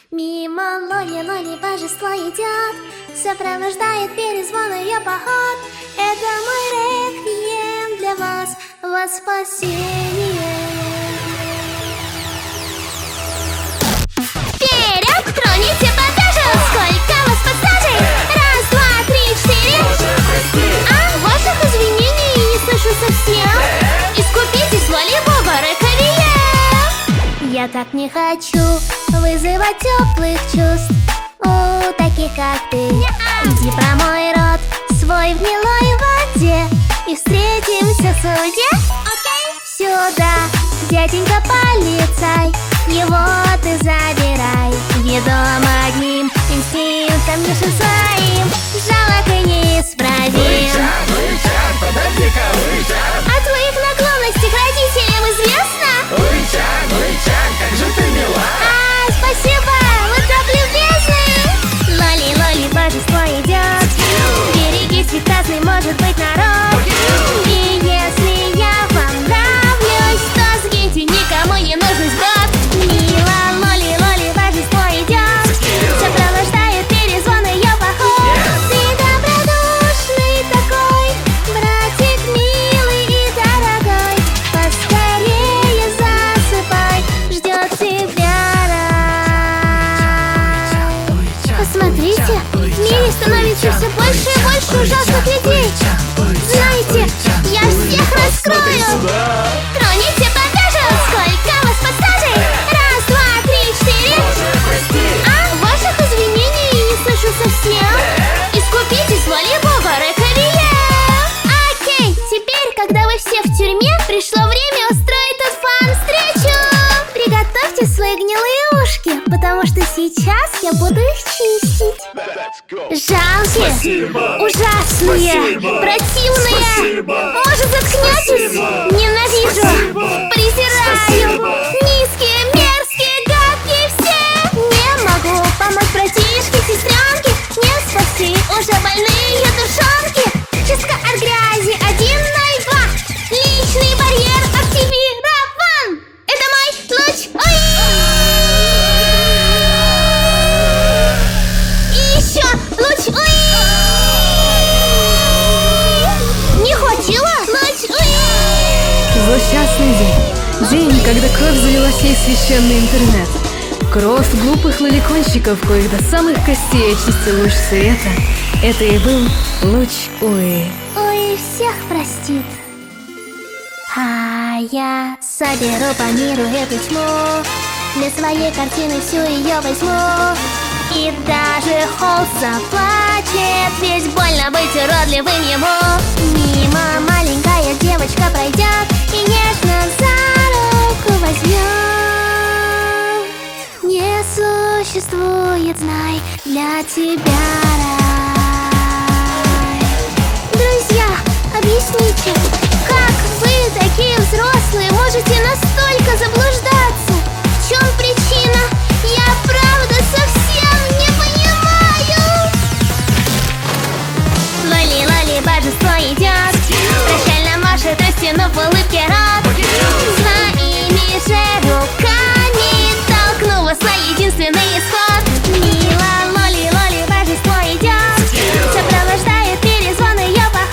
Мимо Лоли божество идет, сопровождает перезвон ее поход. Это мой реквием для вас во спасение. Вперед, троните багажу! Сколько вас под стражей? Раз, два, три, четыре. Ваших извинений не слышу совсем. Искупитесь, воли Бога, реквием. Я так не хочу вызывать теплых чувств у таких, как ты. Иди промой рот свой в гнилой воде и встретимся в суде. Сюда, дяденька полицай, его ты забирай. Ведом одним инстинктом низшим своим, жалок и неисправим. Подойди-ка, О твоих наклонностях родителям известно? как же ты мила! Спасибо, вы так любезны. Лоли, божество идет. Берегись, ведь разный может быть народ. И если я вам нравлюсь, то сгиньте, никому не нужен сброд. Мила, Лоли, божество идет. Сопровождает перезвон ее поход. Ты добродушный такой, братик милый и дорогой. Поскорее засыпай, ждет тебя рай. Посмотрите, в мире становится все больше и больше ужасных людей. Знаете, я всех раскрою. Троните багажу, сколько вас под стражей? Раз, два, три, четыре. Ваших извинений не слышу совсем. Искупитесь, воли Бога, реквием. Окей, теперь, когда вы все в тюрьме, пришло время устроить тут фан-встречу. Приготовьте свои гнилые ушки, потому что сейчас я буду их чистить. Жалкие, ужасные, противные. Может, заткнетесь? Ненавижу, презираю. Низкие, мерзкие, гадкие все. Не могу помочь братишке, сестренке. Не спасти уже больные душонки. Чистка от грязи 102. Личный барьер активирован. Это мой луч. Ой! И еще луч. Ой! Не хватило? Луч. Ой! Злосчастный день. День, когда кровь залила сей священный интернет. Кровь глупых лоликонщиков, коих до самых костей очистил луч света. Это и был луч Уи. Ой, всех простит. А я соберу по миру эту тьму, для своей картины всю ее возьму. И даже холст заплачет, ведь больно быть уродливым ему. Мимо маленькая девочка пройдет и нежно за руку возьмет. Не существует, знай, для тебя рай. Друзья, объясните, как вы, такие взрослые, можете настолько заблуждаться? В чем причина? Я правда совсем не понимаю. Лоли, божество идет, прощально машет, растянув улыбку.